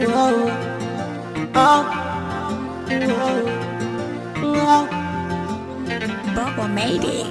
Baba made it.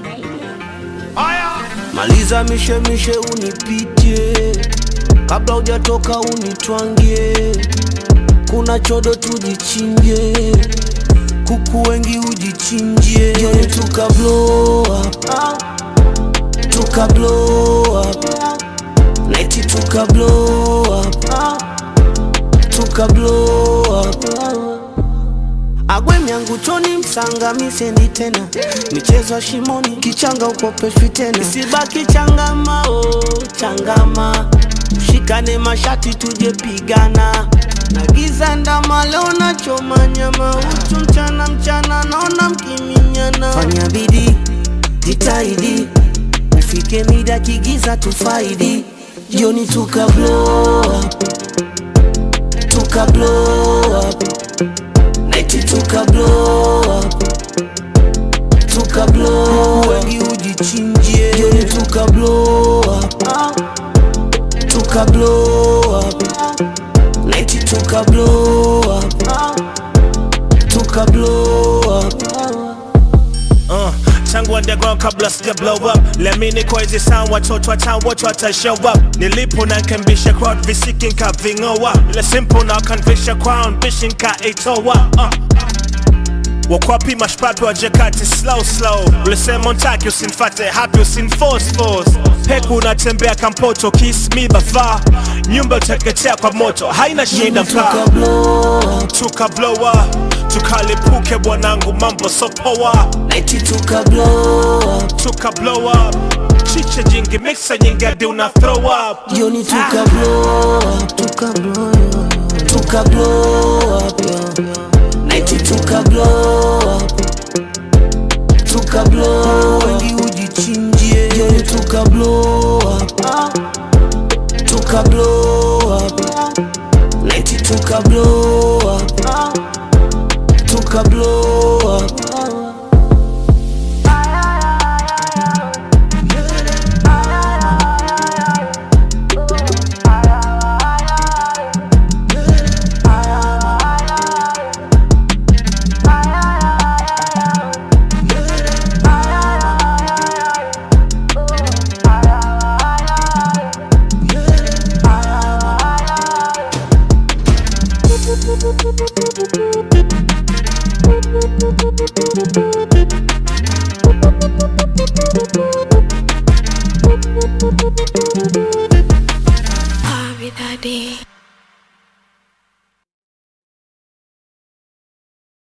Maliza mishe unipitie, kabla hujatoka unitwangie. Kuna chodo tujichinje, kuku wengi ujichinjie. Jioni tuka blow up, tuka blow up. Nighti tuka blow up, tuka blow up. Agwe miangu choni msanga misendi tena, michezo shimoni kichanga ukopeshwi tena. Isibaki changama changama, shikane mashati tuje pigana. Nagiza ndama leo na choma nyama, uchu mchana naona mkiminyana. Fanya bidii, jitahidi, ufike mida kigiza tufaidi. Jioni tuka blow up, tuka blow up. Nighti tuka blow up, tuka blow up. Wengi ujichinjie. Jioni tuka blow up, tuka blow up. Nighti tuka blow up, tuka blow up. Tangu underground kabla sija blow up. Lemini kwa hizi sound watoto wa town wote wata show up. Nilipo na nkembisha crowd visiki nka vingoa. Ile simple na kanvisha crown bishi nka itoa. Wakwapi mashpapi wa jekati slow. Ulisema untaki usinfate happy usinforce. Peku unatembea kampoto kiss me bafa. Nyumba uteketea kwa moto haina shida mka. Tuka blow up, tukalipuke bwanangu mambo so poa. Nighti tuka blow up, tuka blow up. Chicha jingi mixa nyingi hadi una throw up. Jioni tuka blow up, tuka blow up, tuka blow up. Nighti tuka blow up, tuka blow up. Wengi ujichinjie. Jioni tuka blow up, tuka blow up. Nighti tuka blow up, tuka blow up. I'll be that day.